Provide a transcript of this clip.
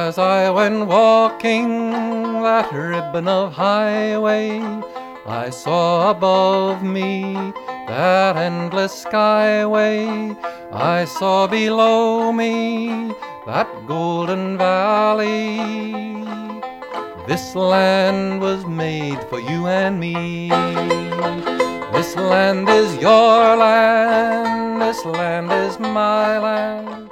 As I went walking that ribbon of highway, I saw above me that endless skyway. I saw below me that golden valley. This land was made for you and me. This land is your land, this land is my land.